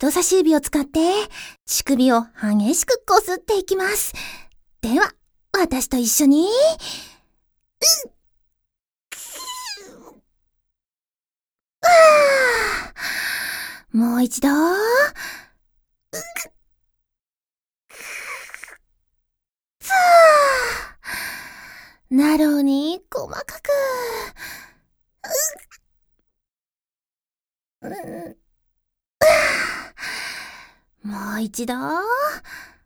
人差し指を使って乳首を激しくこすっていきます。では、私と一緒に、もう一度、なるに細かく、もう一度、